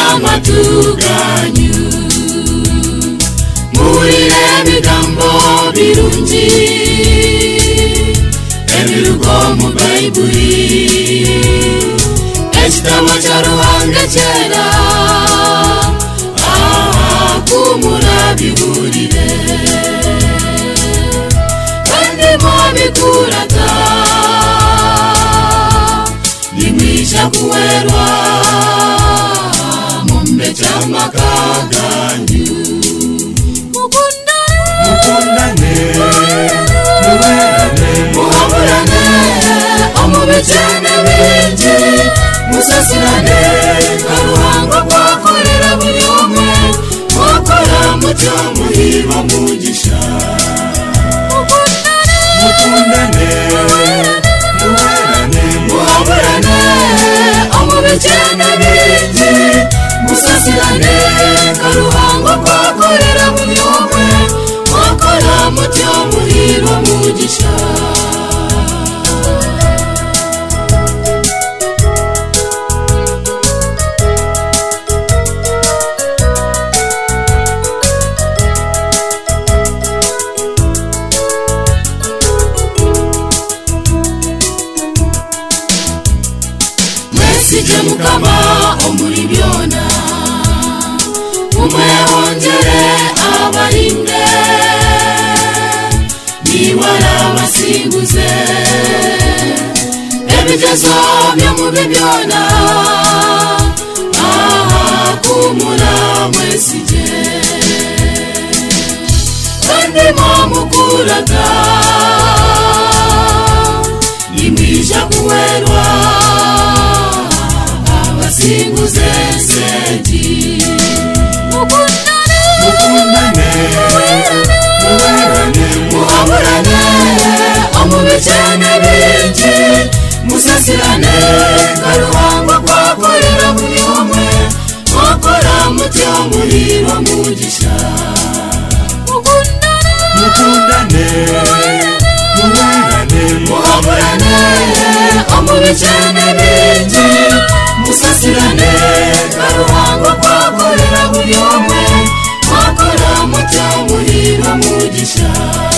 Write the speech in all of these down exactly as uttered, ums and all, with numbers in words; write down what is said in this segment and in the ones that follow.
amatuganyu murire bigambo birungi ebirugo mu Bayibuli ekitabo kya Ruhanga cyera kumurabihurire kandi mubikuraga nimwisha kuwerwa mumbe cy'amakaganyu mukundane muberane muhaburane omubicane bingi musasirane karuhango kwakorera buri umwe wakora mucyo muhiba mugisha mukundane muberane muhaburane omubicane bingi musasirane karuhango kwakorera buri umwe wakora mucyo muhiba mugisha Sije mukama omuri byona umwehongere abarinde niwara basiguze ebigezo byo mu byona aha kumura mwesije kandi mumukuraga nimwisha kuwerwa singuze seji mukundane mukundane muberane muhaburane omubicane bingi musasirane karuhango kwakorera buri umwe wakora mutyo muhiro mugisha mukundane mukundane muberane muhaburane omubicane bingi musasirane karuhango kwakorera buri umwe wakora mucyo muhiro mugisha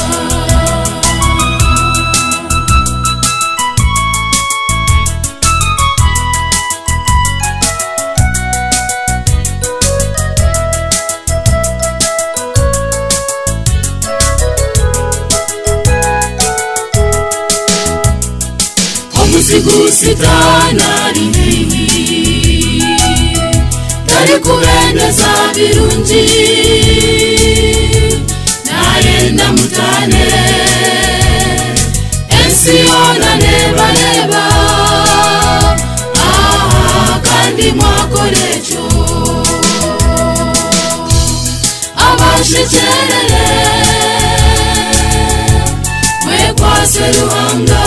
omusigusitana rihihi tari kubendeza birungi nayenda mutane ensi yona neba neba aha kandi mwakorecho abashekerere mwekwase Ruhanga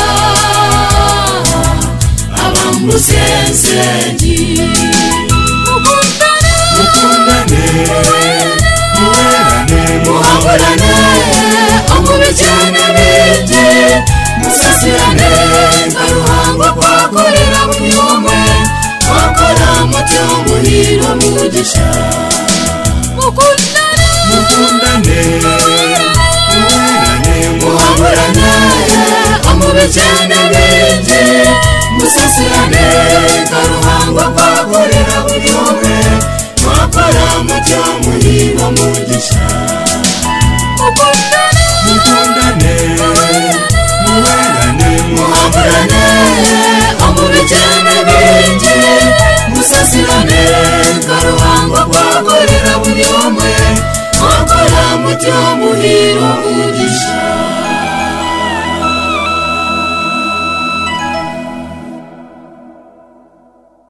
musenseji mukundane mukundane muberane muhaburane omubicane bingi musasirane karuhango kwakorera buri umwe wakora mutyo muhiro mugisha mukundane mukundane muberane muhaburane omubicane bingi musasirane karuhango kwakorera buri umwe wakora mutyo muhiba mugisha mukundane mukundane muberane muhaburane omubicane bingi musasirane karuhango kwakorera buri umwe wakora mutyo muhiro